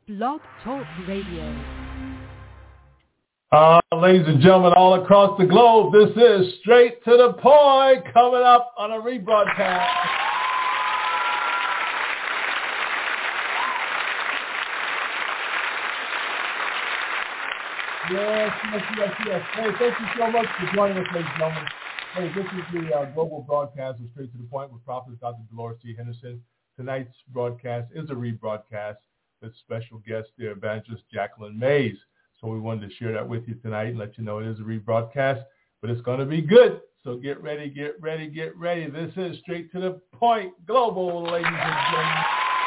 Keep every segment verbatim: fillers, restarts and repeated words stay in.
Blog Talk Radio. Uh, ladies and gentlemen, all across the globe, this is Straight to the Point coming up on a rebroadcast. Yes, yes, yes, yes. Hey, thank you so much for joining us, ladies and gentlemen. Hey, this is the uh, global broadcast of Straight to the Point with Prophet Doctor Dolores C. Henderson. Tonight's broadcast is a rebroadcast with special guest, the evangelist Jacqueline Mays. So we wanted to share that with you tonight and let you know it is a rebroadcast, but it's going to be good. So get ready, get ready, get ready. This is Straight to the Point Global, ladies and gentlemen.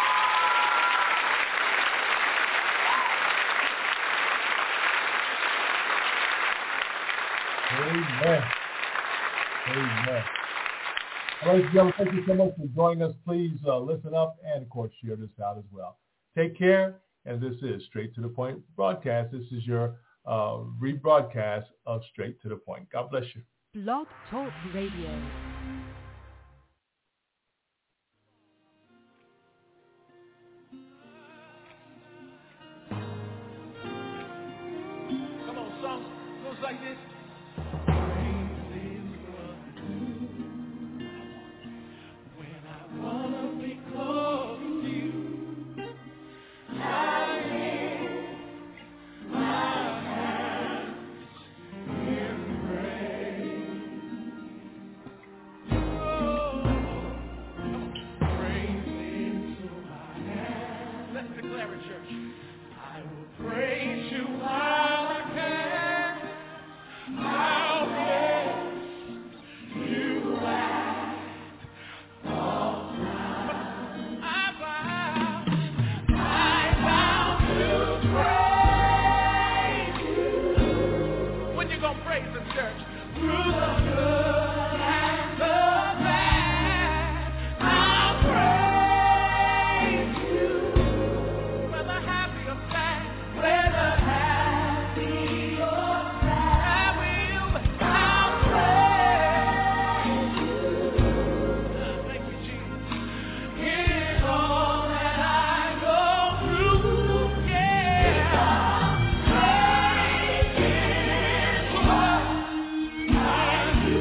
Amen. Amen. Ladies and gentlemen, thank you so much for joining us. Please uh, listen up and, of course, share this out as well. Take care. And this is Straight to the Point broadcast. This is your uh, rebroadcast of Straight to the Point. God bless you. Blog Talk Radio. Come on, song goes like this. When I wanna be close to you, I lift my hands in praise. Oh, praise into my hands. Let's declare it, church. I will praise you while I can. I'll praise you at all times. I vow, I vow to praise you. When you gonna praise the church? Through the good and the bad, I'll praise you. Whether happy or sad, whether happy or sad, I will, I'll praise you. Thank you, Jesus. Here's all that I go through, yeah. Praise is what I do,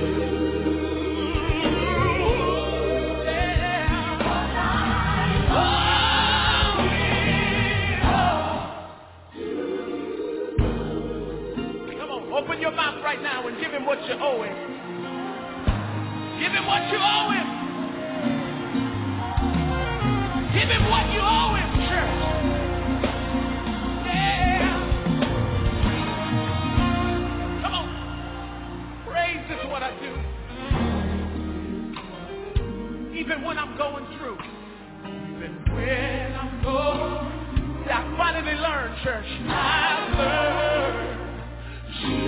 yeah. Oh, come on, open your mouth right now and give him what you owe him. Give him what you owe him. Give him what you owe him, church. Yeah. Come on. Praise is what I do. Even when I'm going through. Even when I'm going. See, I finally learned, church. I learned you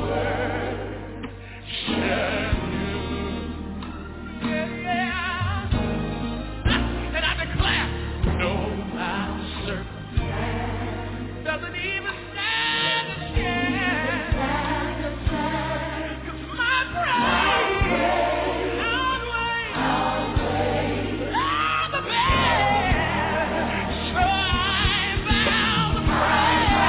worship you. Yeah, yeah. And I declare, no, my circumstance doesn't even stand a chance. 'Cause my praise outweighs all the best. So I vow to praise.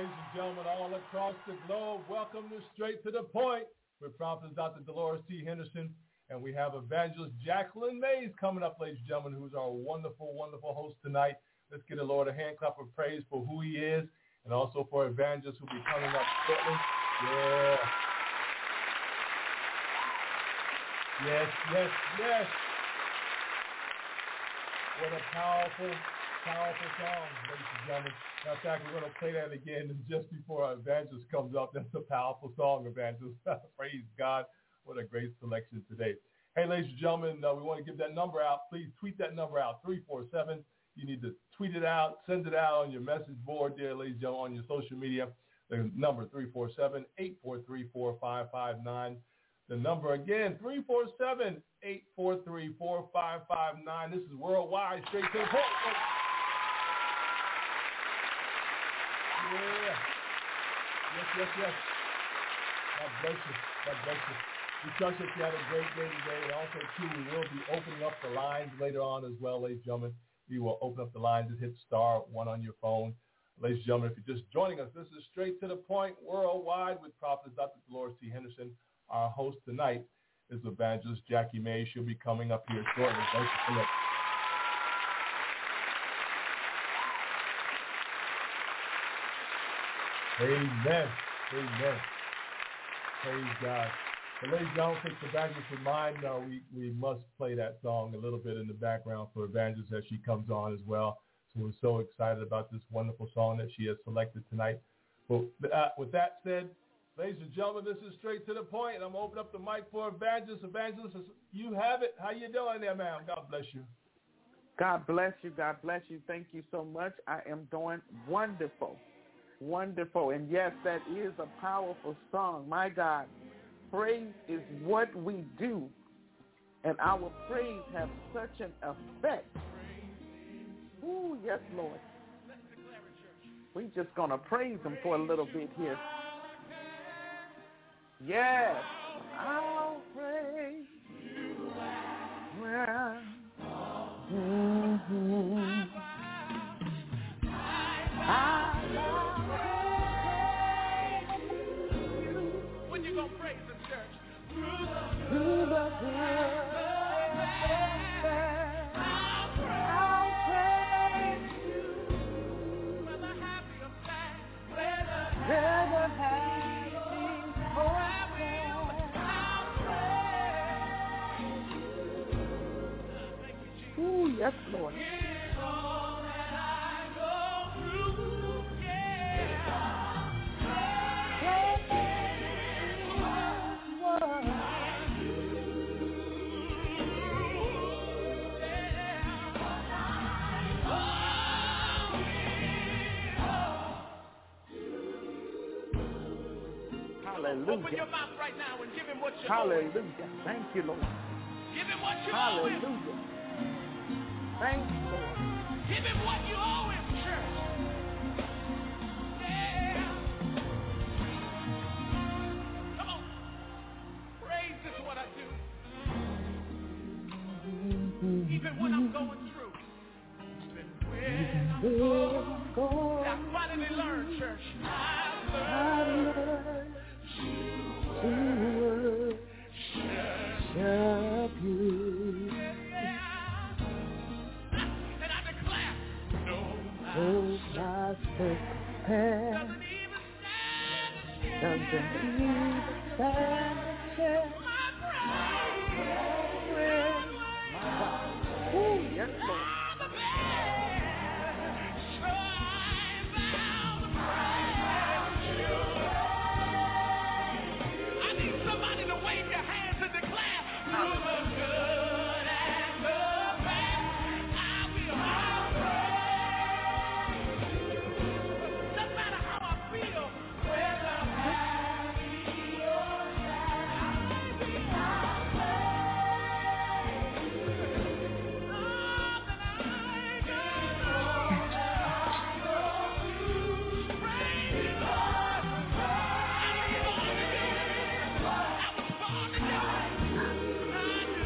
ladies and gentlemen, all across the globe, welcome to Straight to the Point with Prophet Doctor Dolores T. Henderson. And we have Evangelist Jacqueline Mays coming up, ladies and gentlemen, who's our wonderful, wonderful host tonight. Let's give the Lord a hand clap of praise for who he is and also for Evangelist who will be coming up shortly. Yeah. Yes, yes, yes. What a powerful, powerful song, ladies and gentlemen. Now, in fact, we're going to play that again just before our Evangelist comes up. That's a powerful song, Evangelist. Praise God. What a great selection today. Hey, ladies and gentlemen, uh, we want to give that number out. Please tweet that number out, three four seven. You need to tweet it out, send it out on your message board there, ladies and gentlemen, on your social media. The number three four seven, eight four three, four five five nine. The number again, three four seven, eight four three, four five five nine. This is worldwide, straight to the point. Yeah. Yes, yes, yes. God bless you. God bless you. We trust that you had a great day today. And also, too, we will be opening up the lines later on as well, ladies and gentlemen. We will open up the lines and hit star one on your phone. Ladies and gentlemen, if you're just joining us, this is Straight to the Point Worldwide with Prophet Doctor Dolores T. Henderson. Our host tonight is Evangelist Jackie Mays. She'll be coming up here shortly. Thank you for that. Amen. Amen. Praise God. But ladies and gentlemen, take the Evangelist in mind. Uh, we, we must play that song a little bit in the background for Evangelist as she comes on as well. So we're so excited about this wonderful song that she has selected tonight. But uh, with that said, ladies and gentlemen, this is Straight to the Point, and I'm going to open up the mic for Evangelist. Evangelist, you have it. How you doing there, ma'am? God bless you. God bless you. God bless you. Thank you so much. I am doing wonderful. Wonderful. And yes, that is a powerful song. My God, praise is what we do. And our praise has such an effect. Ooh, yes, Lord. We're just going to praise him for a little bit here. Yes. I'll praise you. Mm-hmm. When you gonna praise the church? Through the Through the good. I'll praise you. Whether happy or sad, whether happy or sad, I'll praise you. Thank you, Jesus. Ooh, yes, Lord. Hallelujah. Open your mouth right now and give him what you Hallelujah. owe him. Thank you, Lord. Give him what you Hallelujah. owe him. Thank you, Lord. Give him what you owe him, church. Yeah. Come on. Praise is what I do. Even when I'm going through. Even when I'm going through. I finally learned, church. I learned. To worship you. Yeah. And I declare, no, my circumstance doesn't even stand a chance. doesn't even stand a chance. My praise, My God. Oh, yes, Lord. the best. So I vow to praise you. I need somebody to wave your hands and declare, through the good and the bad, I will praise you. Doesn't matter how I feel, whether happy or sad, I will praise you. All that I can know, praise you, Lord. I was born to do it. I was born to do it. I do.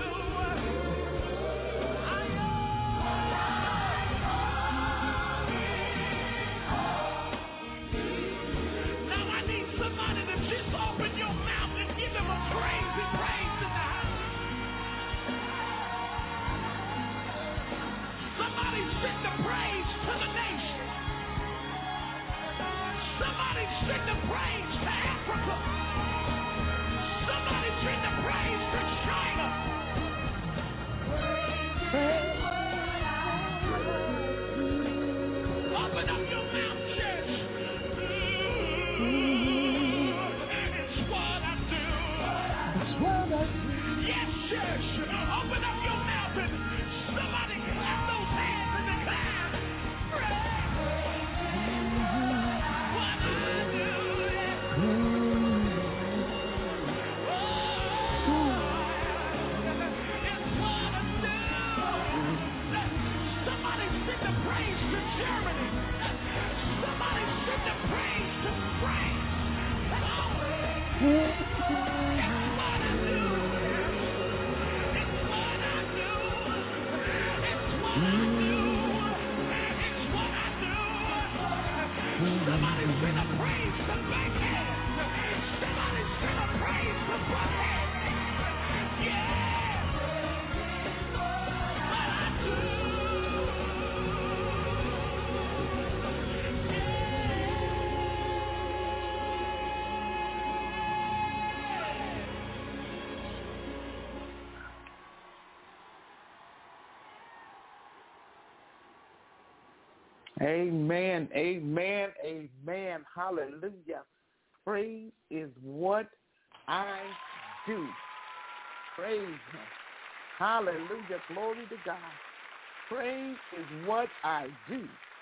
church, open up your mouth and somebody clap those hands and declare, what I do. Somebody send the praise to Germany. Somebody send the praise to France. It's what I do. It's what I do. It's what I do. It's what I do. Somebody send a praise to Baghdad. Somebody send a praise to Baghdad. Yeah. Amen, amen, amen. Hallelujah. Praise is what I do. Praise him. Hallelujah. Glory to God. Praise is what I do.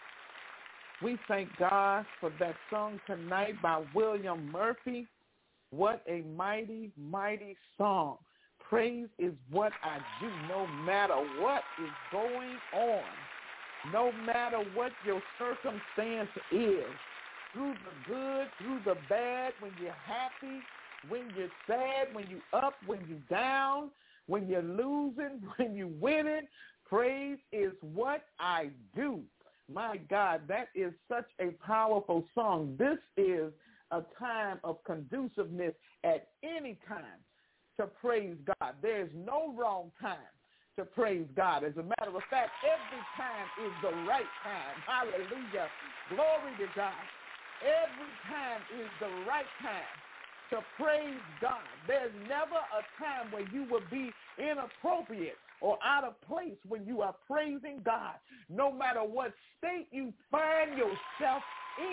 We thank God for that song tonight by William Murphy. What a mighty, mighty song. Praise is what I do no matter what is going on. No matter what your circumstance is, through the good, through the bad, when you're happy, when you're sad, when you're up, when you're down, when you're losing, when you're winning, praise is what I do. My God, that is such a powerful song. This is a time of conduciveness at any time to praise God. There is no wrong time to praise God. As a matter of fact, every time is the right time. Hallelujah. Glory to God. Every time is the right time to praise God. There's never a time where you will be inappropriate or out of place when you are praising God, no matter what state you find yourself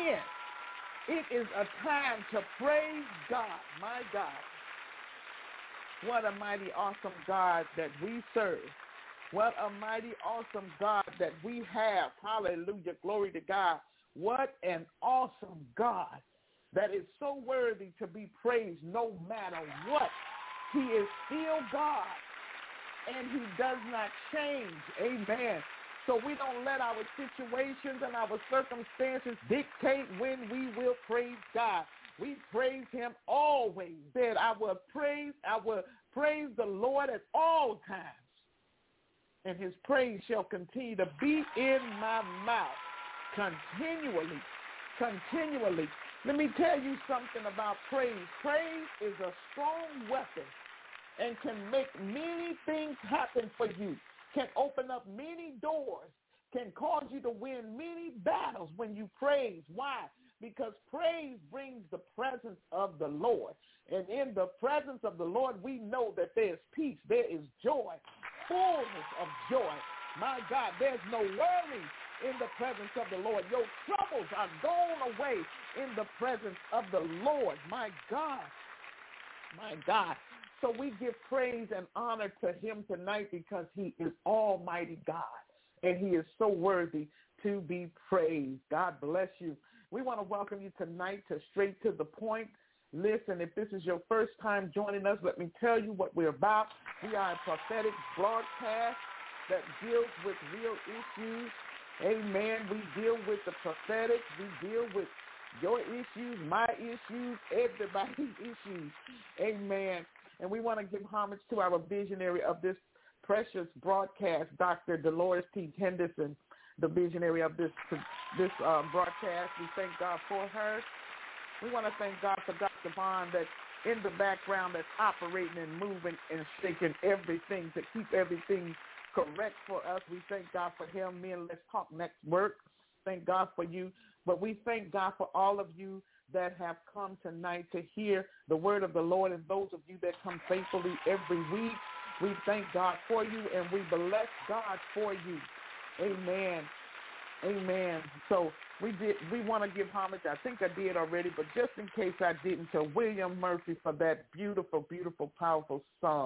in. It is a time to praise God. My God. What a mighty, awesome God that we serve. What a mighty, awesome God that we have. Hallelujah. Glory to God. What an awesome God that is so worthy to be praised no matter what. He is still God, and he does not change. Amen. So we don't let our situations and our circumstances dictate when we will praise God. We praise him always. Said, I will praise, I will praise the Lord at all times, and his praise shall continue to be in my mouth continually, continually. Let me tell you something about praise. Praise is a strong weapon and can make many things happen for you, can open up many doors, can cause you to win many battles when you praise. Why? Because praise brings the presence of the Lord. And in the presence of the Lord, we know that there is peace, there is joy, fullness of joy. My God, there's no worry in the presence of the Lord. Your troubles are gone away in the presence of the Lord. My God, my God. So we give praise and honor to him tonight because he is Almighty God, and he is so worthy to be praised. God bless you. We want to welcome you tonight to Straight to the Point. Listen, if this is your first time joining us, let me tell you what we're about. We are a prophetic broadcast that deals with real issues. Amen. We deal with the prophetic. We deal with your issues, my issues, everybody's issues. Amen. And we want to give homage to our visionary of this precious broadcast, Doctor Dolores T. Henderson, the visionary of this this uh, broadcast. We thank God for her. We want to thank God for Doctor Bond that's in the background, that's operating and moving and shaking everything to keep everything correct for us. We thank God for him. Me and Let's Talk Network. Thank God for you. But we thank God for all of you that have come tonight to hear the word of the Lord, and those of you that come faithfully every week. We thank God for you, and we bless God for you. Amen. Amen. So we did. We want to give homage. I think I did already, but just in case I didn't, to William Murphy for that beautiful, beautiful, powerful song.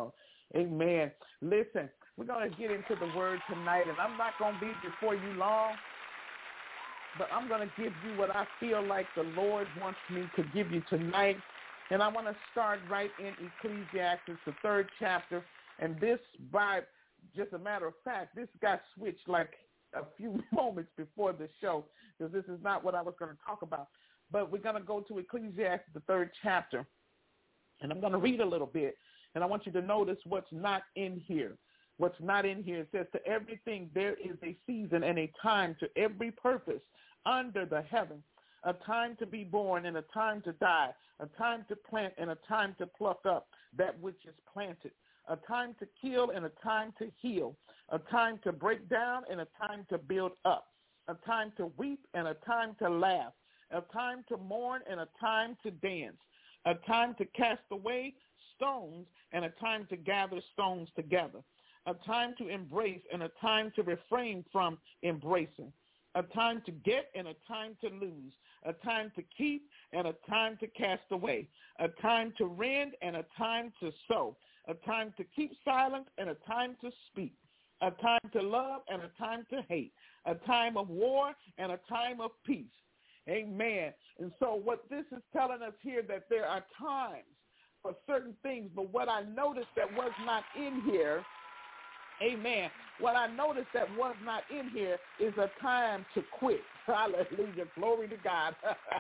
Amen. Listen, we're going to get into the word tonight, and I'm not going to be before you long, but I'm going to give you what I feel like the Lord wants me to give you tonight. And I want to start right in Ecclesiastes, the third chapter. And this, by just a matter of fact, this got switched like a few moments before the show, because this is not what I was going to talk about. But we're going to go to Ecclesiastes, the third chapter. And I'm going to read a little bit. And I want you to notice what's not in here. What's not in here, it says, to everything there is a season and a time to every purpose under the heaven, a time to be born and a time to die, a time to plant and a time to pluck up that which is planted, a time to kill and a time to heal, a time to break down and a time to build up, a time to weep and a time to laugh, a time to mourn and a time to dance, a time to cast away stones and a time to gather stones together, a time to embrace and a time to refrain from embracing, a time to get and a time to lose, a time to keep and a time to cast away, a time to rend and a time to sow, a time to keep silent and a time to speak, a time to love and a time to hate, a time of war and a time of peace. Amen. And so what this is telling us here, that there are times for certain things, but what I noticed that was not in here, amen, what I noticed that was not in here is a time to quit. Hallelujah. Glory to God.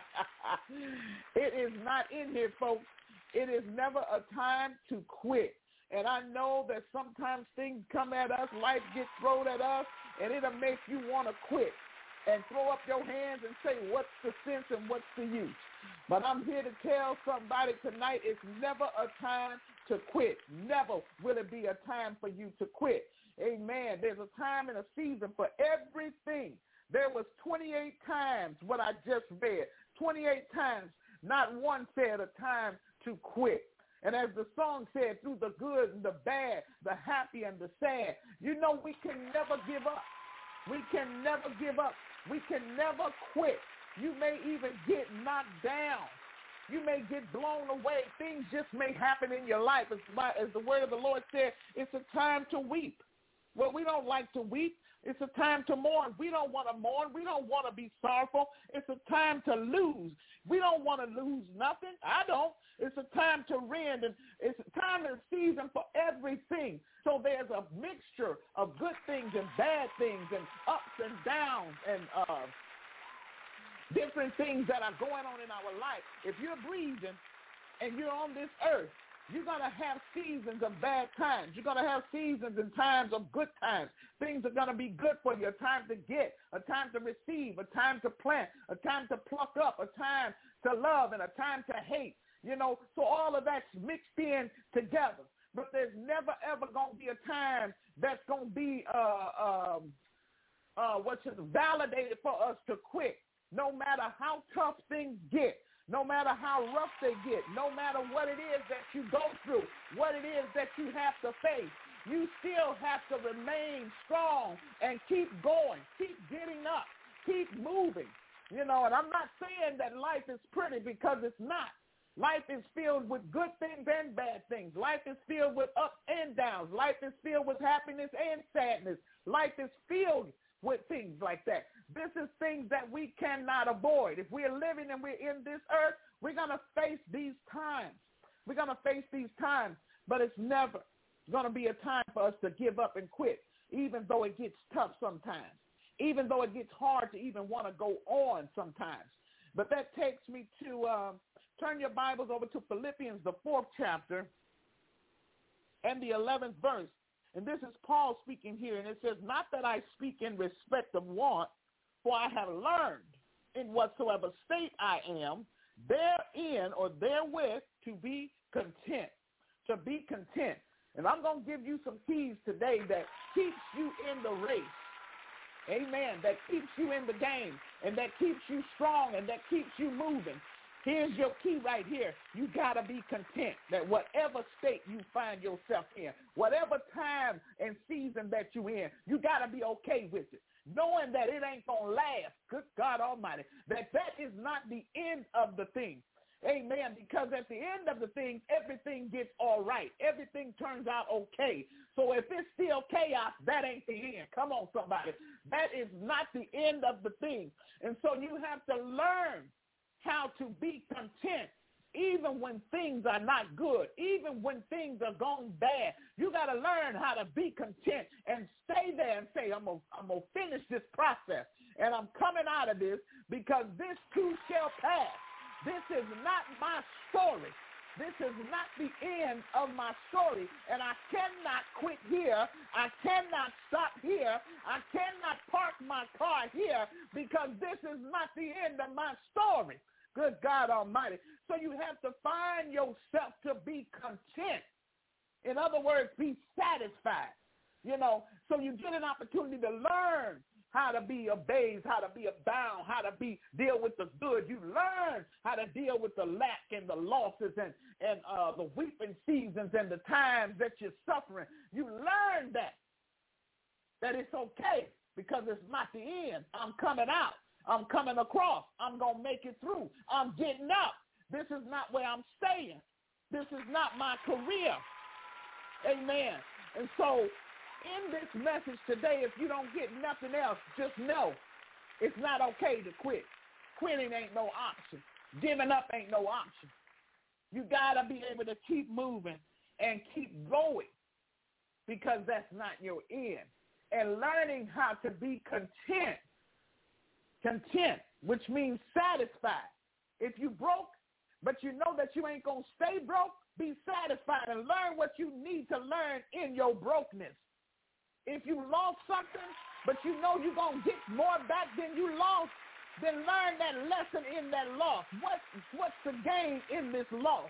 It is not in here, folks. It is never a time to quit. And I know that sometimes things come at us, life gets thrown at us, and it'll make you want to quit and throw up your hands and say, what's the sense and what's the use? But I'm here to tell somebody tonight, it's never a time to quit. Never will it be a time for you to quit. Amen. There's a time and a season for everything. There was twenty-eight times what I just read. twenty-eight times. Not one said a time to quit. And as the song said, through the good and the bad, the happy and the sad, you know we can never give up. We can never give up. We can never quit. You may even get knocked down. You may get blown away. Things just may happen in your life. As, as the word of the Lord said, it's a time to weep. Well, we don't like to weep. It's a time to mourn. We don't want to mourn. We don't want to be sorrowful. It's a time to lose. We don't want to lose nothing. I don't. It's a time to rend, and it's a time and season for everything. So there's a mixture of good things and bad things and ups and downs and uh, different things that are going on in our life. If you're breathing and you're on this earth, you're going to have seasons of bad times. You're going to have seasons and times of good times. Things are going to be good for you, a time to get, a time to receive, a time to plant, a time to pluck up, a time to love, and a time to hate. You know, so all of that's mixed in together. But there's never, ever going to be a time that's going to be uh, um, uh, what's it, validated for us to quit, no matter how tough things get. No matter how rough they get, no matter what it is that you go through, what it is that you have to face, you still have to remain strong and keep going, keep getting up, keep moving. You know, and I'm not saying that life is pretty, because it's not. Life is filled with good things and bad things. Life is filled with ups and downs. Life is filled with happiness and sadness. Life is filled with things like that. This is things that we cannot avoid. If we're living and we're in this earth, we're going to face these times. We're going to face these times, but it's never going to be a time for us to give up and quit, even though it gets tough sometimes, even though it gets hard to even want to go on sometimes. But that takes me to, uh, turn your Bibles over to Philippians, the fourth chapter, and the eleventh verse. And this is Paul speaking here, and it says, not that I speak in respect of want, for I have learned in whatsoever state I am, therein or therewith to be content, to be content. And I'm going to give you some keys today that keeps you in the race. Amen. That keeps you in the game, and that keeps you strong, and that keeps you moving. Here's your key right here. You got to be content that whatever state you find yourself in, whatever time and season that you're in, you got to be okay with it, knowing that it ain't going to last. Good God Almighty, that that is not the end of the thing. Amen. Because at the end of the thing, everything gets all right. Everything turns out okay. So if it's still chaos, that ain't the end. Come on, somebody. That is not the end of the thing. And so you have to learn how to be content even when things are not good, even when things are going bad. You got to learn how to be content and stay there and say, I'm going I'm to finish this process, and I'm coming out of this because this too shall pass. This is not my story. This is not the end of my story, and I cannot quit here. I cannot stop here. I cannot park my car here because this is not the end of my story. Good God Almighty. So you have to find yourself to be content. In other words, be satisfied. You know, so you get an opportunity to learn how to be abased, how to be abound, how to be deal with the good. You learn how to deal with the lack and the losses and, and uh, the weeping seasons and the times that you're suffering. You learn that, that it's okay because it's not the end. I'm coming out. I'm coming across. I'm going to make it through. I'm getting up. This is not where I'm staying. This is not my career. Amen. And so in this message today, if you don't get nothing else, just know it's not okay to quit. Quitting ain't no option. Giving up ain't no option. You got to be able to keep moving and keep going because that's not your end. And learning how to be content. Content, which means satisfied. If you broke, but you know that you ain't going to stay broke, be satisfied and learn what you need to learn in your brokenness. If you lost something, but you know you're going to get more back than you lost, then learn that lesson in that loss. What, what's the gain in this loss?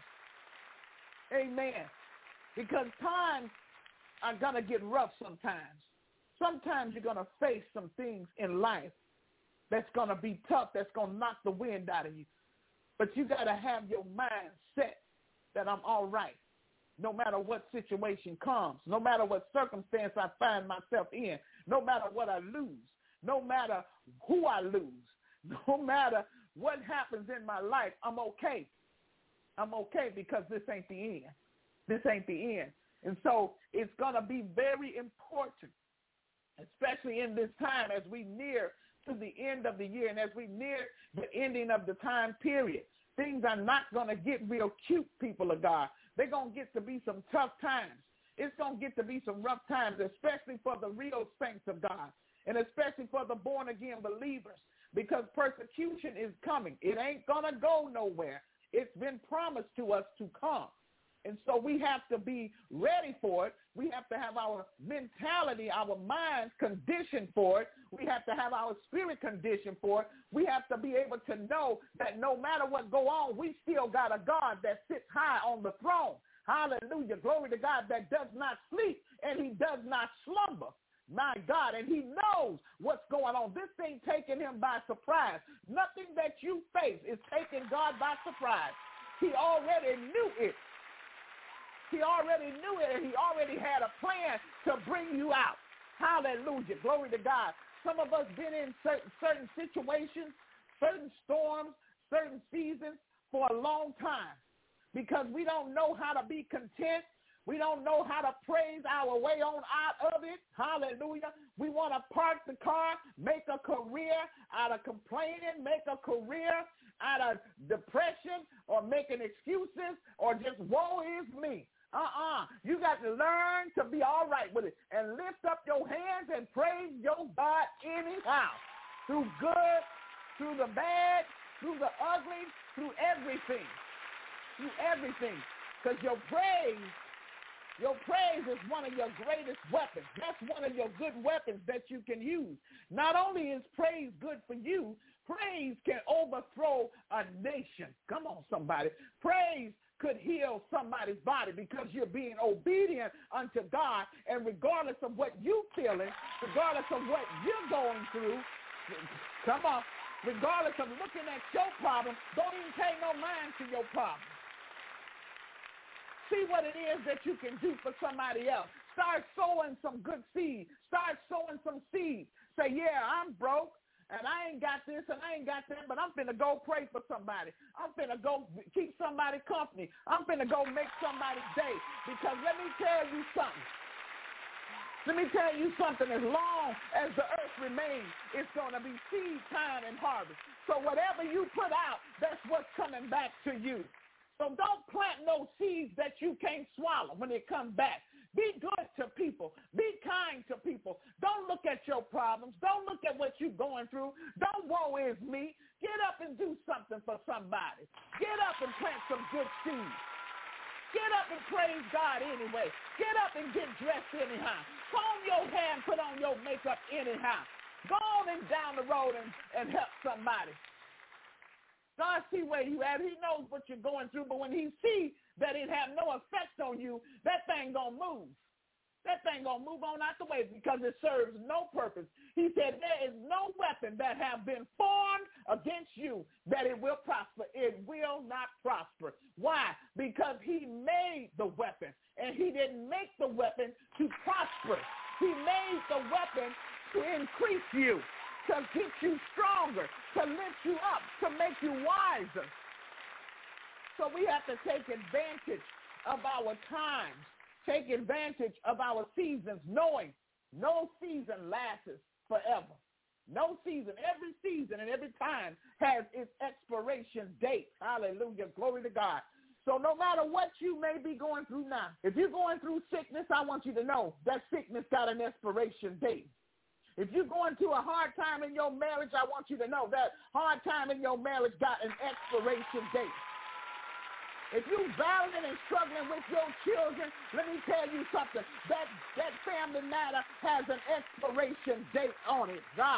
Amen. Because times are going to get rough sometimes. Sometimes you're going to face some things in life that's going to be tough, that's going to knock the wind out of you. But you got to have your mind set that I'm all right, no matter what situation comes, no matter what circumstance I find myself in, no matter what I lose, no matter who I lose, no matter what happens in my life, I'm okay. I'm okay because this ain't the end. This ain't the end. And so it's going to be very important, especially in this time as we near to the end of the year and as we near the ending of the time period. Things are not going to get real cute, people of God. They're going to get to be some tough times. It's going to get to be some rough times, especially for the real saints of God and especially for the born-again believers, because persecution is coming. It ain't going to go nowhere. It's been promised to us to come. And so we have to be ready for it. We have to have our mentality, our minds conditioned for it. We have to have our spirit conditioned for it. We have to be able to know that no matter what go on, we still got a God that sits high on the throne. Hallelujah. Glory to God, that does not sleep and he does not slumber. My God, and he knows what's going on. This thing taking him by surprise. Nothing that you face is taking God by surprise. He already knew it. He already knew it, and he already had a plan to bring you out. Hallelujah. Glory to God. Some of us been in certain, certain situations, certain storms, certain seasons for a long time because we don't know how to be content. We don't know how to praise our way on out of it. Hallelujah. We want to park the car, make a career out of complaining, make a career out of depression or making excuses or just woe is me. Uh-uh. You got to learn to be all right with it and lift up your hands and praise your God anyhow. Through good, through the bad, through the ugly, through everything. Through everything. Because your praise, your praise is one of your greatest weapons. That's one of your good weapons that you can use. Not only is praise good for you, praise can overthrow a nation. Come on, somebody. Praise could heal somebody's body because you're being obedient unto God, and regardless of what you're feeling, regardless of what you're going through, come on, regardless of looking at your problem, don't even pay no mind to your problem. See what it is that you can do for somebody else. Start sowing some good seed. Start sowing some seeds. Say, yeah, I'm broke. and I ain't got this and I ain't got that, but I'm finna go pray for somebody. I'm finna go keep somebody company. I'm finna go make somebody's day. Because let me tell you something. Let me tell you something. As long as the earth remains, it's going to be seed time and harvest. So whatever you put out, that's what's coming back to you. So don't plant no seeds that you can't swallow when it comes back. Be good to people. Be kind to people. Don't look at your problems. Don't look at what you're going through. Don't woe is me. Get up and do something for somebody. Get up and plant some good seeds. Get up and praise God anyway. Get up and get dressed anyhow. Comb your hair and put on your makeup anyhow. Go on and down the road and, and help somebody. God see where you at. He knows what you're going through, but when he sees that it have no effect on you, that thing gonna move. That thing gonna move on out the way because it serves no purpose. He said there is no weapon that have been formed against you that it will prosper. It will not prosper. Why? Because he made the weapon, and he didn't make the weapon to prosper. He made the weapon to increase you, to get you stronger, to lift you up, to make you wiser. So we have to take advantage of our times. Take advantage of our seasons, knowing no season lasts forever. No season, every season and every time has its expiration date. Hallelujah. Glory to God. So no matter what you may be going through now, if you're going through sickness, I want you to know that sickness got an expiration date. If you're going through a hard time in your marriage, I want you to know that hard time in your marriage got an expiration date. If you're battling and struggling with your children, let me tell you something. That that family matter has an expiration date on it. God,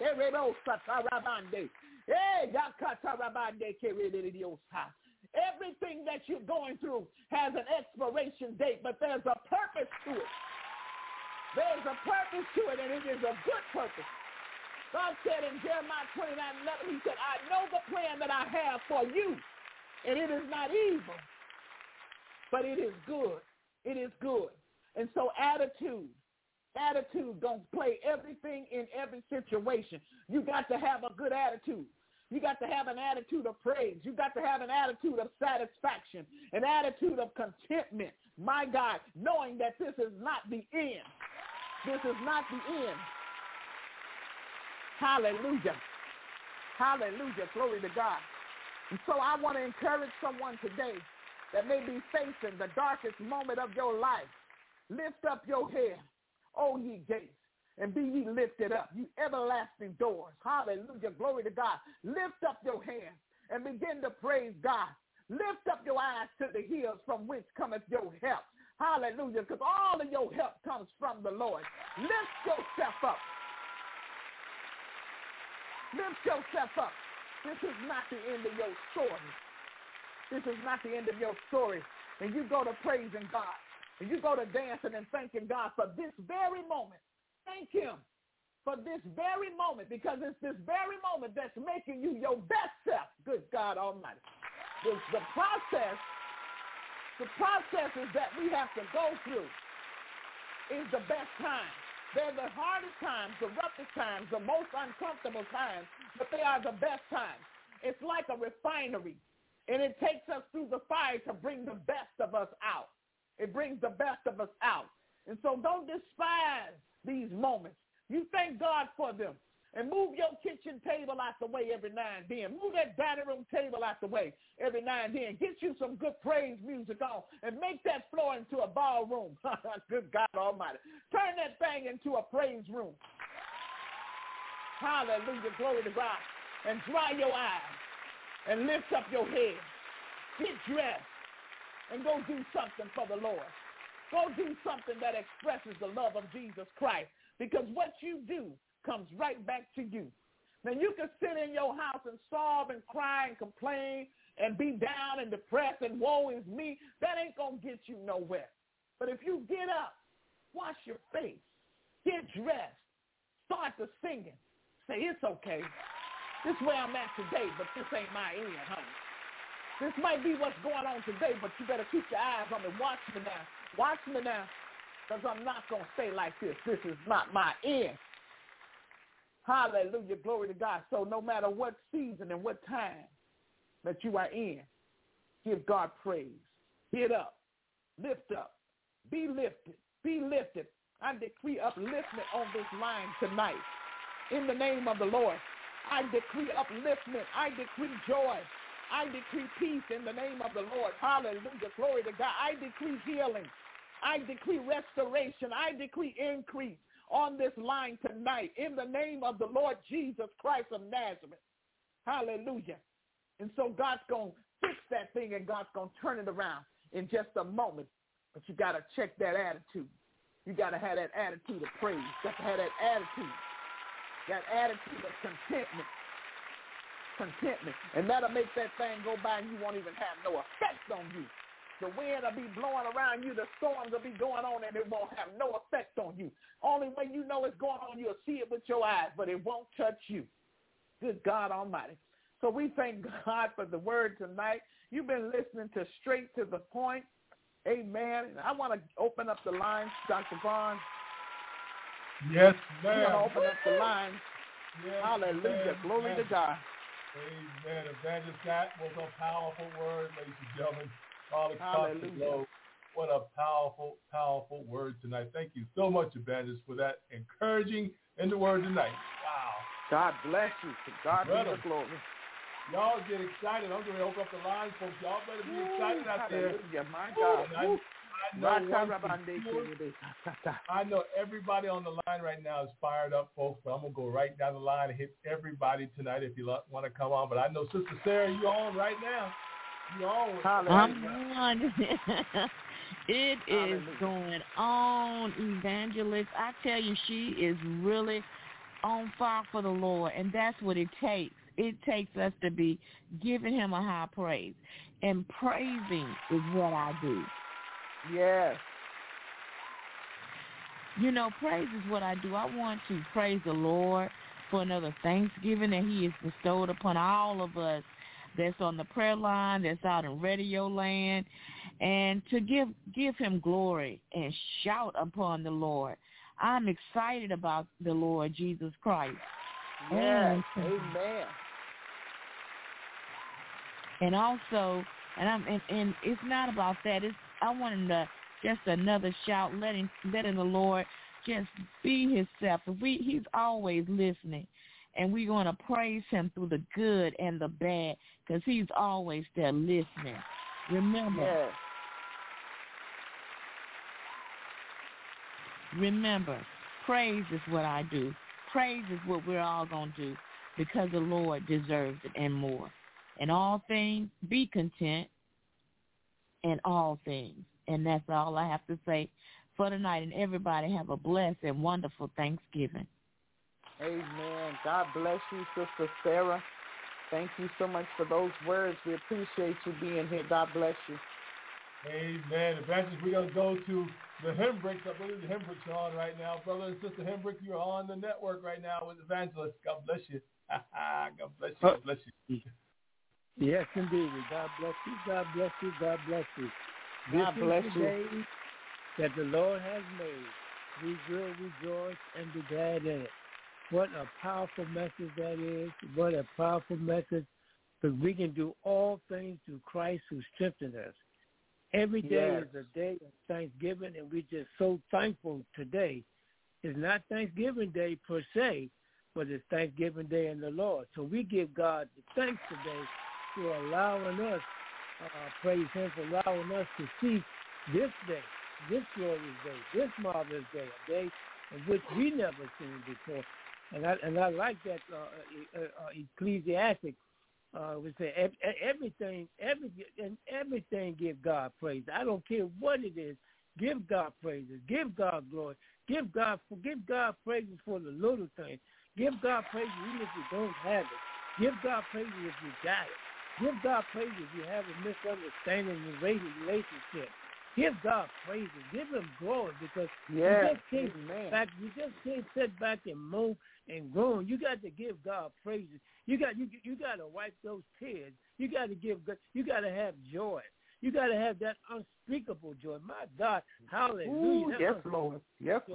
everything that you're going through has an expiration date, but there's a purpose to it. There's a purpose to it, and it is a good purpose. God said in Jeremiah twenty-nine eleven, he said, I know the plan that I have for you. And it is not evil, but it is good. It is good. And so attitude, attitude don't play everything in every situation. You got to have a good attitude. You got to have an attitude of praise. You got to have an attitude of satisfaction, an attitude of contentment. My God, knowing that this is not the end. This is not the end. Hallelujah. Hallelujah. Glory to God. And so I want to encourage someone today that may be facing the darkest moment of your life. Lift up your head, O ye gates, and be ye lifted up, you everlasting doors. Hallelujah. Glory to God. Lift up your hands and begin to praise God. Lift up your eyes to the hills from which cometh your help. Hallelujah. Because all of your help comes from the Lord. Lift yourself up. Lift yourself up. This is not the end of your story. This is not the end of your story. And you go to praising God. And you go to dancing and thanking God for this very moment. Thank him for this very moment, because it's this very moment that's making you your best self. Good God Almighty. The, the process, the processes that we have to go through is the best time. They're the hardest times, the roughest times, the most uncomfortable times, but they are the best times. It's like a refinery, and it takes us through the fire to bring the best of us out. It brings the best of us out. And so don't despise these moments. You thank God for them. And move your kitchen table out the way every now and then. Move that dining room table out the way every now and then. Get you some good praise music on and make that floor into a ballroom. Good God Almighty. Turn that thing into a praise room. Hallelujah. Glory to God. And dry your eyes and lift up your head. Get dressed and go do something for the Lord. Go do something that expresses the love of Jesus Christ, because what you do comes right back to you. Now, you can sit in your house and sob and cry and complain and be down and depressed and woe is me. That ain't going to get you nowhere. But if you get up, wash your face, get dressed, start to singing, say, it's okay. This is where I'm at today, but this ain't my end, honey. This might be what's going on today, but you better keep your eyes on me. Watch me now. Watch me now, because I'm not going to stay like this. This is not my end. Hallelujah. Glory to God. So no matter what season and what time that you are in, give God praise. Get up. Lift up. Be lifted. Be lifted. I decree upliftment on this line tonight. In the name of the Lord, I decree upliftment. I decree joy. I decree peace in the name of the Lord. Hallelujah. Glory to God. I decree healing. I decree restoration. I decree increase on this line tonight in the name of the Lord Jesus Christ of Nazareth. Hallelujah. And so God's going to fix that thing, and God's going to turn it around in just a moment. But you got to check that attitude. You got to have that attitude of praise. You got to have that attitude. That attitude of contentment. Contentment. And that'll make that thing go by, and you won't even have no effect on you. The wind will be blowing around you. The storms will be going on, and it won't have no effect on you. Only way you know it's going on, you'll see it with your eyes, but it won't touch you. Good God Almighty. So we thank God for the word tonight. You've been listening to Straight to the Point. Amen. And I want to open up the lines, Doctor Vaughn. Yes, ma'am. I want to open up the lines. Yes, Hallelujah. ma'am. Glory Amen. to God. Amen. Evangelist, that was a powerful word, ladies and gentlemen. All across the Hallelujah. globe. What a powerful, powerful word tonight. Thank you so much, Evangelist, for that encouraging in the word tonight. Wow. God bless you. To God be Brother. the glory. Y'all get excited. I'm going to open up the line, folks. Y'all better be excited out there. Hallelujah. My God. And I, I know one thing sure, I know everybody on the line right now is fired up, folks, but I'm going to go right down the line and hit everybody tonight if you want to come on. But I know Sister Sarah, you on right now. You on. I'm on. It is Hallelujah. going on, Evangelist. I tell you, she is really on fire for the Lord, and that's what it takes. It takes us to be giving him a high praise, and praising is what I do. Yes. You know, praise is what I do. I want to praise the Lord for another Thanksgiving that he has bestowed upon all of us that's on the prayer line, that's out in radio land, and to give give him glory and shout upon the Lord. I'm excited about the Lord Jesus Christ. Yes. And, Amen. and also, and I'm and, and it's not about that. It's I want him to just another shout, letting letting the Lord just be himself. If we he's always listening. And we're going to praise him through the good and the bad because he's always there listening. Remember, Yes. remember, praise is what I do. Praise is what we're all going to do because the Lord deserves it and more. In all things, be content in all things. And that's all I have to say for tonight. And everybody have a blessed and wonderful Thanksgiving. Amen. God bless you, Sister Sarah. Thank you so much for those words. We appreciate you being here. God bless you. Amen. Evangelist, we're going to go to the Hembricks. I believe the Hembricks are on right now. Brother and Sister Hembrick, you're on the network right now with Evangelist. God bless you. God bless you. God bless you. Yes, indeed. God bless you. God bless you. God bless you. God this bless is the you. day that the Lord has made. We will rejoice and be glad in it. What a powerful message that is. What a powerful message. Because we can do all things through Christ who strengthens us. Every day Yes. is a day of Thanksgiving, and we're just so thankful today. It's not Thanksgiving Day per se, but it's Thanksgiving Day in the Lord. So we give God the thanks today for allowing us, uh, praise him for allowing us to see this day, this glorious day, this marvelous day, a day in which we never seen before. And I and I like that uh, uh, uh, Ecclesiastic. Uh, we say everything, every and everything. Give God praise. I don't care what it is. Give God praises. Give God glory. Give God give God praises for the little things. Give God praises even if you don't have it. Give God praises if you got it. Give God praises if you have a misunderstanding in your relationship. Give God praises. Give him glory because Yes. you just can't back, you just can't sit back and moan and groan. You got to give God praises. You got you you got to wipe those tears. You got to give God. You got to have joy. You got to have that unspeakable joy. My God, hallelujah! Ooh, yes, Lord. Yes, Lord.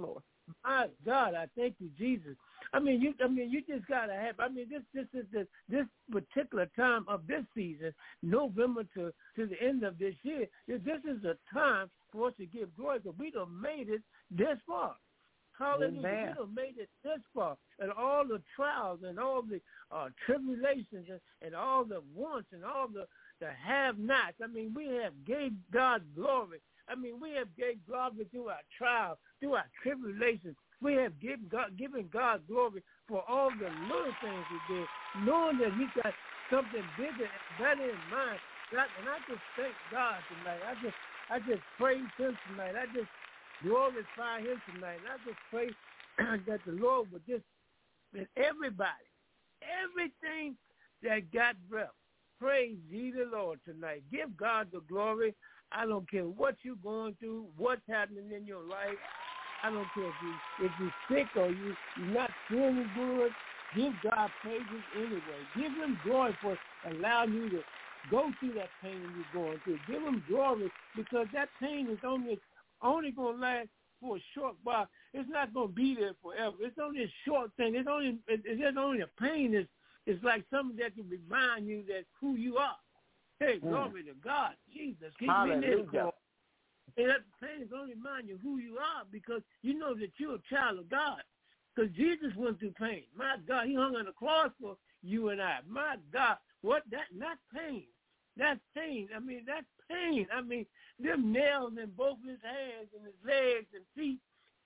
My God, I thank you, Jesus. I mean, you. I mean, you just gotta have. I mean, this this is the this particular time of this season, November to to the end of this year. This is a time for us to give glory because we done made it this far. Hallelujah. Amen. We done made it this far, and all the trials and all the uh, tribulations and, and all the wants and all the the have-nots. I mean, we have gave God glory. I mean, we have gave glory through our trials, through our tribulations. We have given God, given God glory for all the little things He did, knowing that He got something bigger and better in mind. And I, and I just thank God tonight. I just, I just praise Him tonight. I just glorify Him tonight. And I just pray that the Lord would just, that everybody, everything that got breath, praise ye the Lord tonight. Give God the glory. I don't care what you're going through, what's happening in your life. I don't care if you if you're sick or you, you're not feeling good. Give God praises anyway. Give Him glory for allowing you to go through that pain you're going through. Give Him glory because that pain is only only going to last for a short while. It's not going to be there forever. It's only a short thing. It's only it's just only a pain. It's, it's like something that can remind you that who you are. Hey, glory mm. to God, Jesus. Keep me there, God. And that pain is only remind you who you are because you know that you're a child of God. Because Jesus went through pain. My God, He hung on the cross for you and I. My God, what that? Not pain. That's pain. I mean, that's pain. I mean, them nails in both his hands and his legs and feet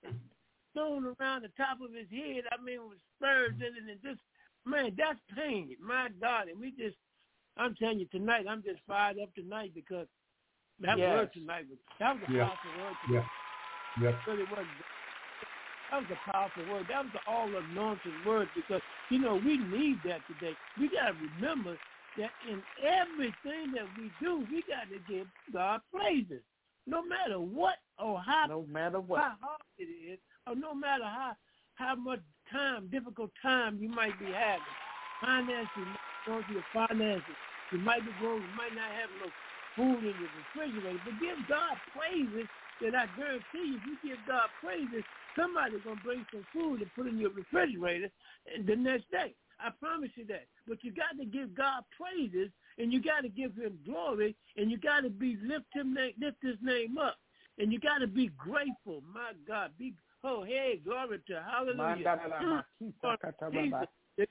thrown around the top of his head. I mean, with spurs in it and just, man, that's pain. My God, and we just, I'm telling you tonight, I'm just fired up tonight because that yes. word tonight was, that was a yeah. powerful word tonight. Yeah. Yeah. Really was. That was a powerful word. That was the all-anointed word because, you know, we need that today. We got to remember that in everything that we do, we got to give God praises. No matter what or how, no matter what. how hard it is, or no matter how, how much time, difficult time you might be having. Finances, you might be going through your finances. You might be going, you might not have no food in your refrigerator, but give God praises that I guarantee you, if you give God praises, somebody's going to bring some food to put in your refrigerator the next day. I promise you that. But you got to give God praises, and you got to give Him glory, and you got to be lift him, lift His name up, and you got to be grateful. My God, be oh hey, glory to Hallelujah. Jesus.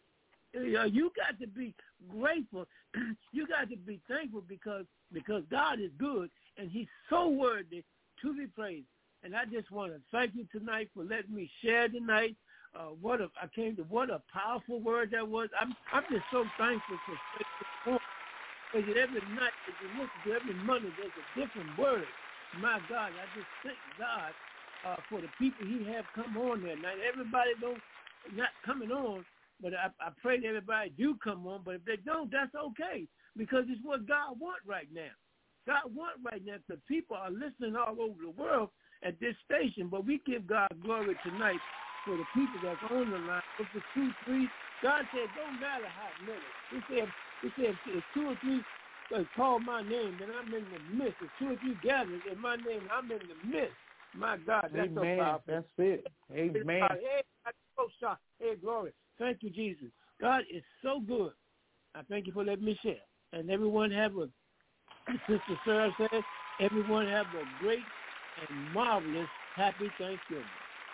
You got to be grateful. You got to be thankful because because God is good, and He's so worthy to be praised. And I just want to thank you tonight for letting me share tonight. Uh, what a, I came to what a powerful word that was. I'm I'm just so thankful for because every night as you listen to every Monday there's a different word. My God, I just thank God uh, for the people He have come on there. Now everybody don't not coming on, but I, I pray that everybody do come on. But if they don't, that's okay because it's what God wants right now. God wants right now because people are listening all over the world at this station. But we give God glory tonight for the people that's on the line. With the two, three, God said, don't matter how many. He said, he said, if two or three uh, call my name, then I'm in the midst. If two or three gather in my name, I'm in the midst. My God, that's Amen. so powerful. That's it. Amen. Hey, hey, glory. Thank you, Jesus. God is so good. I thank you for letting me share. And everyone have a, as Sister Sarah said, everyone have a great and marvelous happy Thanksgiving.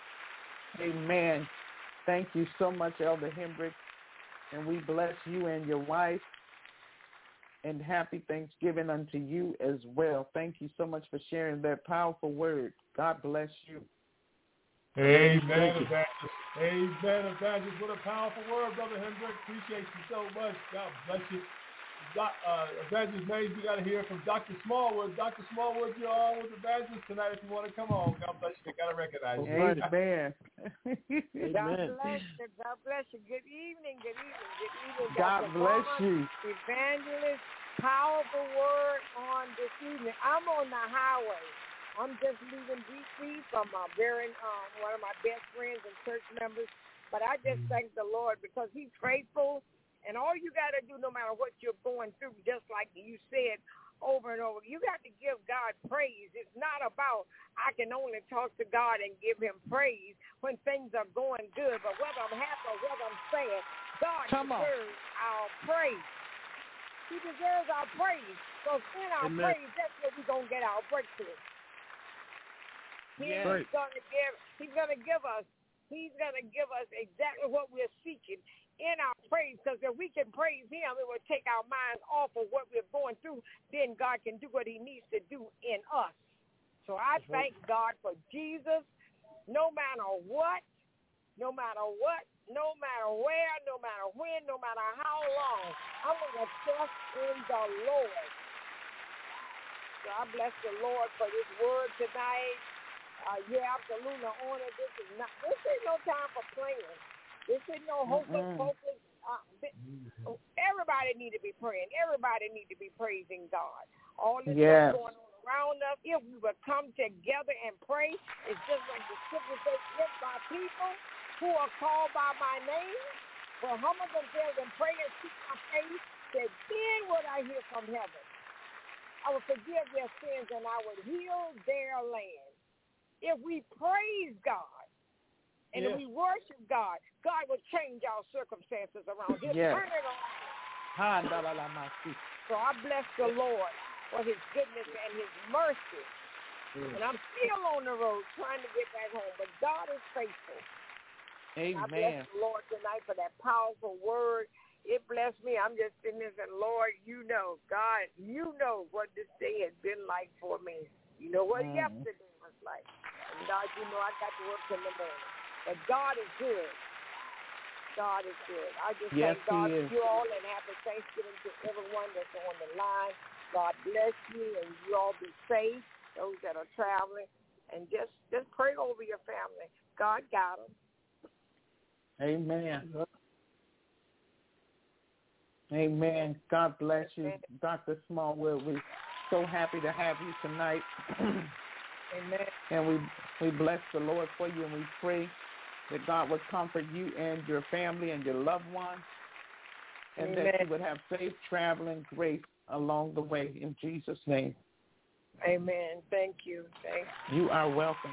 Amen. Thank you so much, Elder Hendricks. And we bless you and your wife. And happy Thanksgiving unto you as well. Thank you so much for sharing that powerful word. God bless you. Amen, Evangelist. Amen, Evangelist. What a powerful word, Brother Hendricks. Appreciate you so much. God bless you. Doc, uh, Evangelist Mays, we got to hear from Doctor Smallwood. Doctor Smallwood, you're on with Evangelist tonight if you want to come on. God bless you. Got to recognize you. Amen. God bless you. God bless you. Good evening. Good evening. Good evening. God Doctor bless Barnes, you. Evangelist, powerful word on this evening. I'm on the highway. I'm just leaving D C from uh, very, um, one of my best friends and church members. But I just thank the Lord because He's faithful. And all you got to do, no matter what you're going through, just like you said, over and over. You got to give God praise. It's not about I can only talk to God and give him praise when things are going good, but whether I'm happy or whether I'm sad, God Come deserves on. our praise. He deserves our praise. So in our Amen. praise, that's where we're going to get our breakthrough. He's yes. going to give, he's going to give us, he's going to give us exactly what we're seeking in our praise, because if we can praise him, it will take our minds off of what we're going through. Then God can do what he needs to do in us. So I thank God for Jesus, no matter what, no matter what, no matter where, no matter when, no matter how long, I'm going to trust in the Lord. So I bless the Lord for this word tonight. Uh, you're absolutely on it. This is not, this ain't no time for playing. This ain't no hocus pocus. Uh, everybody need to be praying. Everybody need to be praising God. All this yes. stuff going on around us, if we would come together and pray, it's just like the scripture says, if my people who are called by my name will humble themselves and pray and seek my face, then then would I hear from heaven. I will forgive their sins and I would heal their land. If we praise God, and yes. if we worship God, God will change our circumstances around. He'll yes. turn it around. So I bless the Lord for his goodness and his mercy. Yes. And I'm still on the road trying to get back home, but God is faithful. Amen. I bless the Lord tonight for that powerful word. It blessed me. I'm just sitting there saying, Lord, you know, God, you know what this day has been like for me. You know what mm. yesterday was like. And God, you know I got to work in the morning. But God is good. God is good. I just yes, thank God for you all and happy Thanksgiving to everyone that's on the line. God bless you and you all be safe, those that are traveling. And just, just pray over your family. God got them. Amen. Amen. God bless you, Amen. Doctor Smallwood. We're so happy to have you tonight. Amen. And we, we bless the Lord for you, and we pray that God would comfort you and your family and your loved ones, and Amen. that you would have safe traveling grace along the way in Jesus' name. Amen. Thank you. Thank you. You are welcome.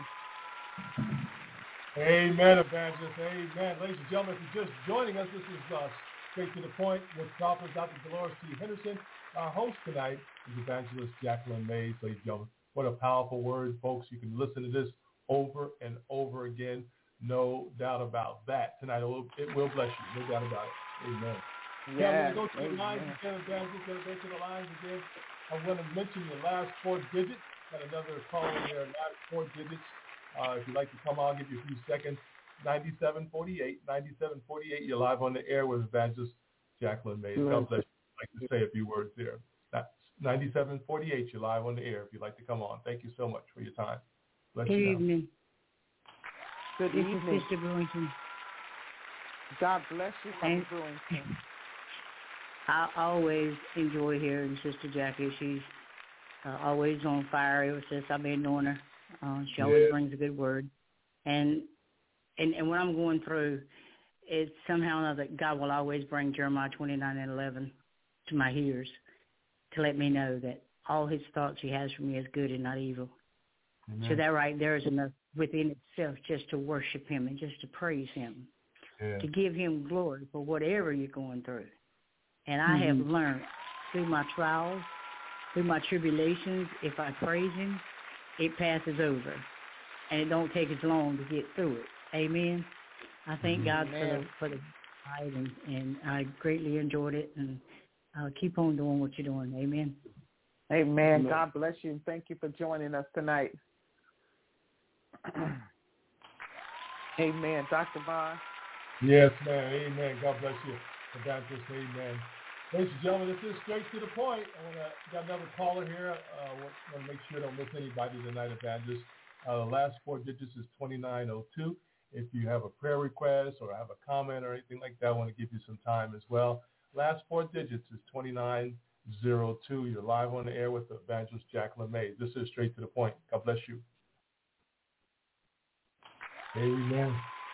Amen, Evangelist. Amen. Ladies and gentlemen, if you're just joining us, this is uh, Straight to the Point with Prophet Doctor Dolores T. Henderson. Our host tonight is Evangelist Jacqueline Mays. Ladies and gentlemen, what a powerful word, folks. You can listen to this over and over again. No doubt about that. Tonight it will, it will bless you. No doubt about it. Amen. Yes. Yeah, we're going to go to the lines again, Evangelist. Going to go to the lines again. I'm going to mention your last four digits. Got another call in there. Last four digits. Uh, if you'd like to come on, I'll give you a few seconds. ninety-seven forty-eight. ninety-seven forty-eight. You're live on the air with Evangelist Jacqueline Mays. God bless you. I'd like to say a few words there. That's ninety-seven forty-eight. You're live on the air if you'd like to come on. Thank you so much for your time. Bless Good you evening. Good this evening. Is Sister Brewington. God bless you, Sister Brewington. I always enjoy hearing Sister Jackie. She's uh, always on fire ever since I've been knowing her. Uh, she always yeah. brings a good word. And, and and when I'm going through, it's somehow or another, God will always bring Jeremiah twenty-nine and eleven to my ears to let me know that all his thoughts he has for me is good and not evil. Amen. So that right there is enough within itself just to worship him and just to praise him, yeah. to give him glory for whatever you're going through. And I mm-hmm. have learned through my trials, through my tribulations, if I praise him, it passes over. And it don't take as long to get through it. Amen. I thank mm-hmm. God for the, for the night, and, and I greatly enjoyed it. And uh, keep on doing what you're doing. Amen. Amen. Amen. God bless you. Thank you for joining us tonight. Amen. Doctor Vaughn. Yes, ma'am. Amen. God bless you. Evangelist, amen. Ladies and gentlemen, this is Straight to the Point. I want to got another caller here. I uh, want, want to make sure I don't miss anybody tonight, Evangelist. Uh, the last four digits is twenty-nine oh two. If you have a prayer request or have a comment or anything like that, I want to give you some time as well. Last four digits is twenty-nine oh two. You're live on the air with Evangelist Jacqueline Mays. This is Straight to the Point. God bless you. Amen.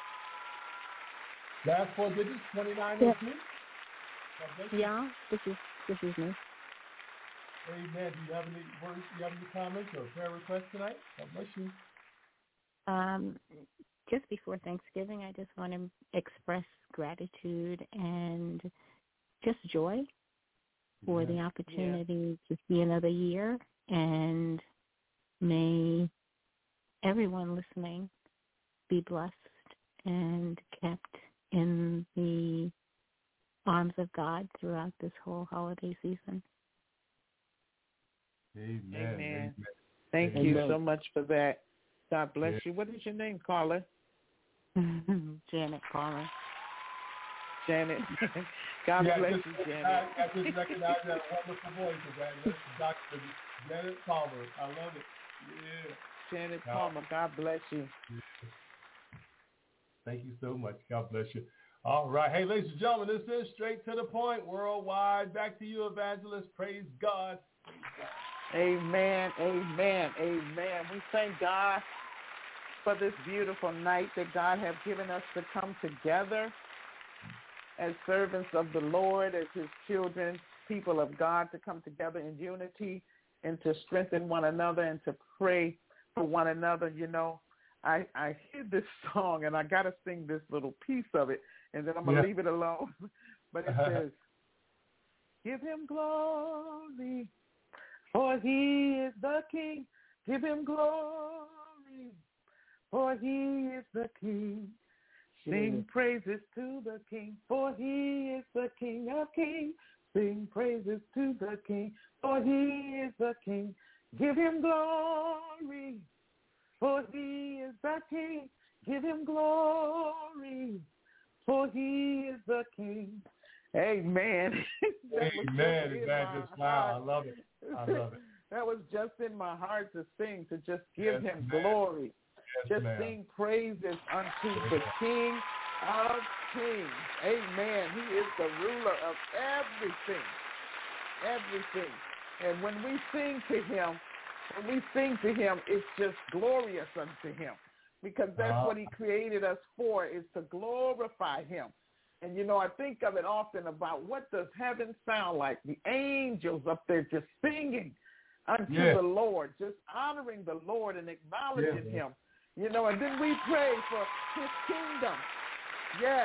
Last four digits, twenty-nine oh two. Yeah, this is this is me. Amen. Do you have any words? Do you have any comments or prayer requests tonight? God bless you. Um, just before Thanksgiving, I just want to express gratitude and just joy for the opportunity yeah. to see another year, and may everyone listening be blessed and kept in the arms of God throughout this whole holiday season. Amen. Amen. Amen. Thank Amen. you so much for that. God bless yeah. you. What is your name, caller? Janet Palmer. Janet. God yeah, bless just, you, Janet. I, I just recognize that wonderful voice of that. That's Doctor Janet Palmer. I love it. Yeah. Janet Palmer, God bless you. Yeah. Thank you so much. God bless you. All right. Hey, ladies and gentlemen, this is Straight to the Point Worldwide. Back to you, Evangelist. Praise God. Praise God. Amen, amen, amen. We thank God for this beautiful night that God has given us to come together as servants of the Lord, as his children, people of God, to come together in unity and to strengthen one another and to pray for one another. You know, I, I hear this song, and I got to sing this little piece of it, and then I'm going to yeah. leave it alone. But it says, give him glory, for he is the King. Give him glory, for he is the King. Sing praises to the King, for he is the King of kings. Sing praises to the King, for he is the King. Give him glory, for he is the King. Give him glory, for he is the King. Amen. Amen. Evangelist. Wow, I love it. I love it. That was just in my heart to sing, to just give yes, him ma'am. glory. Yes, just ma'am. sing praises unto the King of kings. Amen. He is the ruler of everything. Everything. And when we sing to him, when we sing to him, it's just glorious unto him. Because that's uh-huh. what he created us for, is to glorify him. And, you know, I think of it often about what does heaven sound like? The angels up there just singing unto yes. the Lord, just honoring the Lord and acknowledging yes. him. You know, and then we pray for his kingdom. Yes.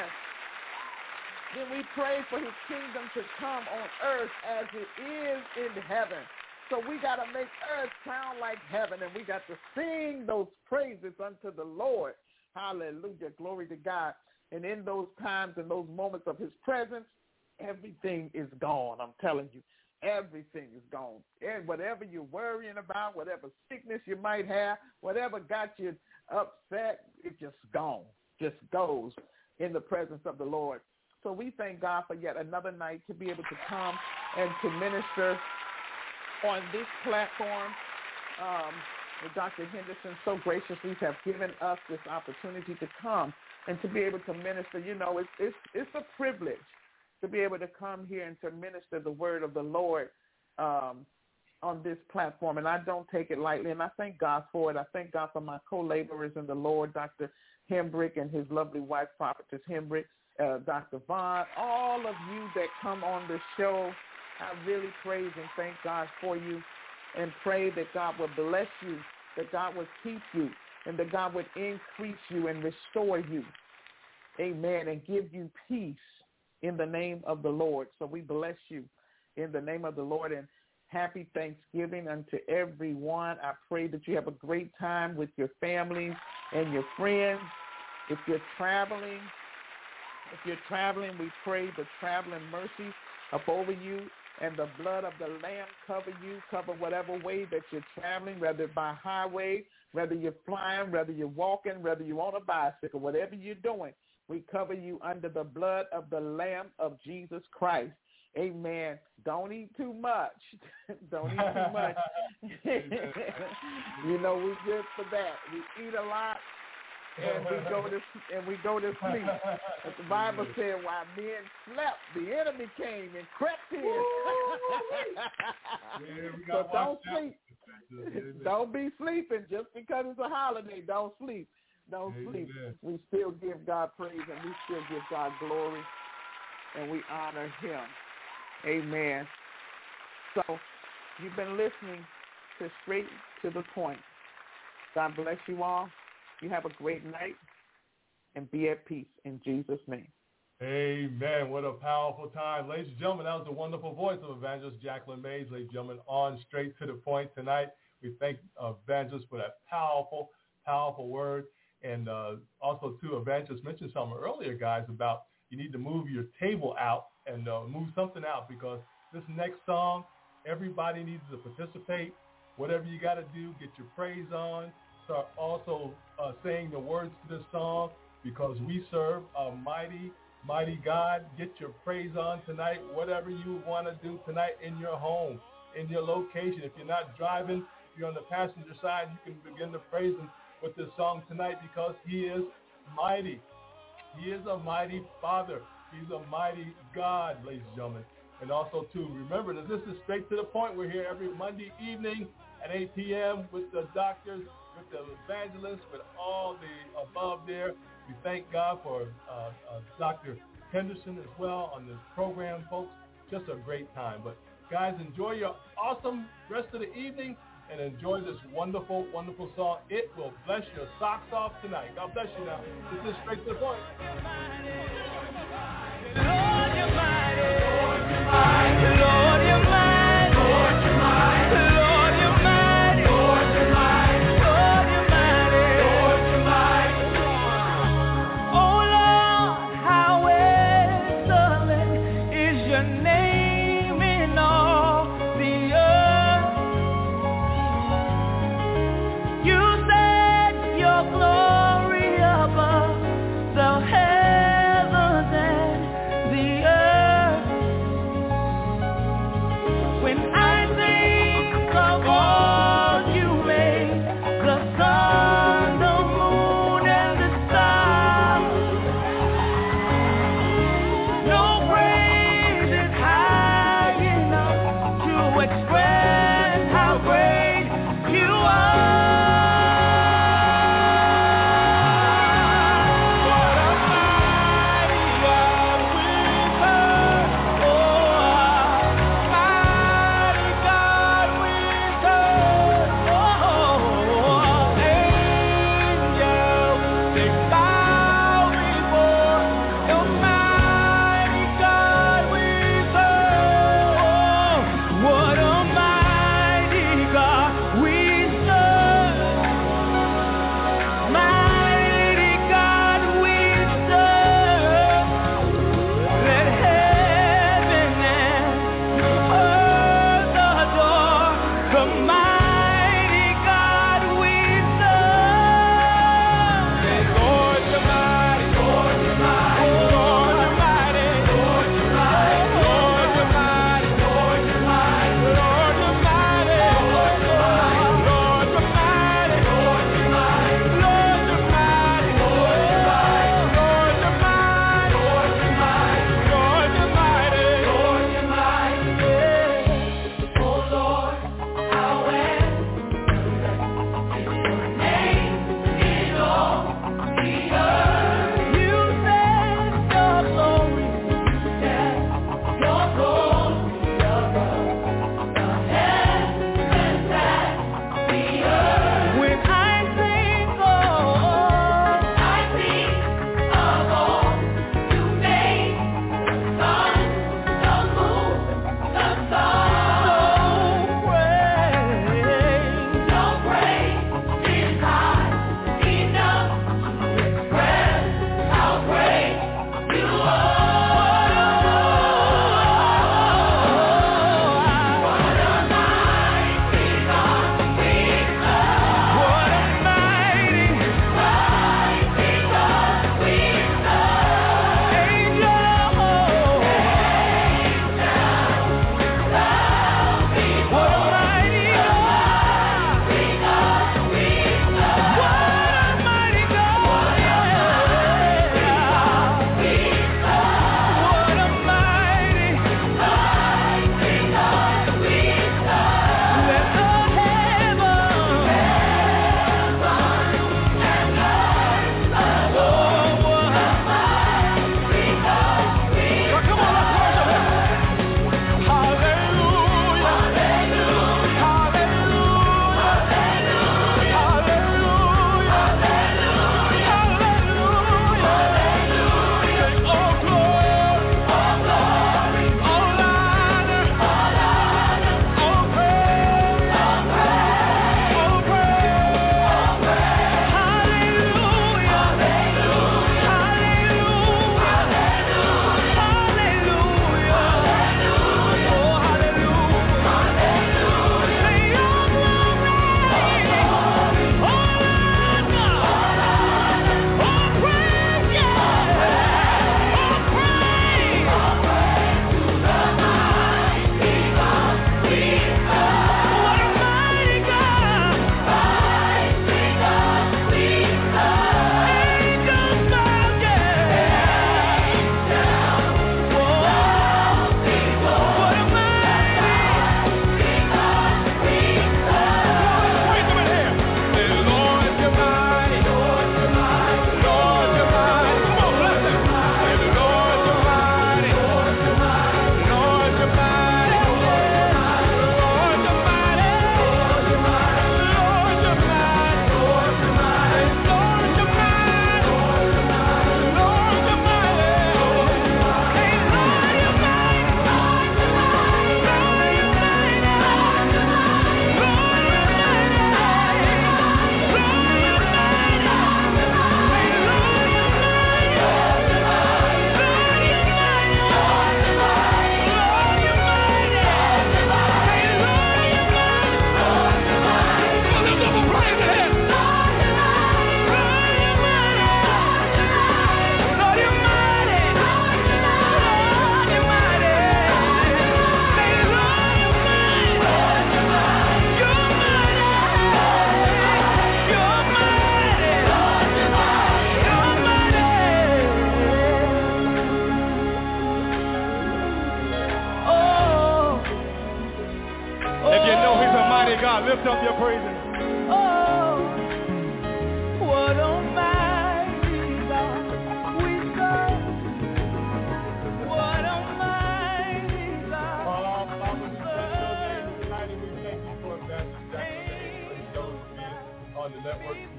Then we pray for his kingdom to come on earth as it is in heaven. So we got to make earth sound like heaven, and we got to sing those praises unto the Lord. Hallelujah. Glory to God. And in those times and those moments of his presence, everything is gone. I'm telling you, everything is gone. And whatever you're worrying about, whatever sickness you might have, whatever got you upset, it just gone, just goes in the presence of the Lord. So we thank God for yet another night to be able to come and to minister on this platform. Um, Doctor Henderson so graciously have given us this opportunity to come and to be able to minister. You know, it's it's it's a privilege to be able to come here and to minister the word of the Lord um, on this platform, and I don't take it lightly, and I thank God for it. I thank God for my co-laborers in the Lord, Doctor Hembrick and his lovely wife, Prophetess Hembrick, uh, Doctor Vaughn, all of you that come on the show. I really praise and thank God for you, and pray that God will bless you, that God will keep you, and that God would increase you and restore you. Amen. And give you peace in the name of the Lord. So we bless you in the name of the Lord, and happy Thanksgiving unto everyone. I pray that you have a great time with your families and your friends. If you're traveling, if you're traveling, we pray the traveling mercy up over you, and the blood of the Lamb cover you, cover whatever way that you're traveling, whether by highway, whether you're flying, whether you're walking, whether you're on a bicycle, whatever you're doing, we cover you under the blood of the Lamb of Jesus Christ. Amen. Don't eat too much. Don't eat too much. You know, we're good for that. We eat a lot, and we go to and we go to sleep. But the Bible said, while men slept, the enemy came and crept in. Yeah, so don't sleep. Don't be sleeping just because it's a holiday. Don't sleep. Don't Amen. sleep. We still give God praise, and we still give God glory, and we honor him. Amen. So You've been listening to Straight to the Point. God bless you all. You have a great night and be at peace in Jesus' name. Amen. What a powerful time. Ladies and gentlemen, that was the wonderful voice of Evangelist Jacqueline Mays. Ladies and gentlemen, on Straight to the Point tonight. We thank uh, Evangelist for that powerful, powerful word. And uh, also, too, Evangelist mentioned something earlier, guys, about you need to move your table out and uh, move something out, because this next song, everybody needs to participate. Whatever you got to do, get your praise on. Start also uh, saying the words to this song, because we serve a mighty, mighty God. Get your praise on tonight. Whatever you want to do tonight in your home, in your location. If you're not driving, if you're on the passenger side, you can begin to praise Him with this song tonight, because He is mighty. He is a mighty Father. He's a mighty God, ladies and gentlemen. And also, too, remember that this is Straight to the Point. We're here every Monday evening at eight p.m. with the doctors, with the evangelists, with all the above there. We thank God for uh, uh, Doctor Henderson as well on this program, folks. Just a great time. But, guys, enjoy your awesome rest of the evening and enjoy this wonderful, wonderful song. It will bless your socks off tonight. God bless you now. This is Straight to the Point. Lord, you're mighty. Lord, you're mighty. Lord, you're mighty. Lord, you're mighty. Lord, you're mighty. Lord, you're mighty. Lord, you're mighty. Lord, you're mighty. Oh Lord, how excellent is your name in all the earth. You set your glory above the heavens and the earth.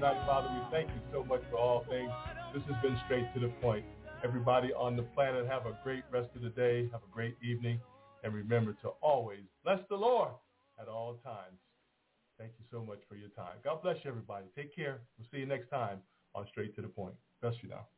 tonight, Father. We thank you so much for all things. This has been Straight to the Point. Everybody on the planet, have a great rest of the day. Have a great evening. And remember to always bless the Lord at all times. Thank you so much for your time. God bless you, everybody. Take care. We'll see you next time on Straight to the Point. Bless you now.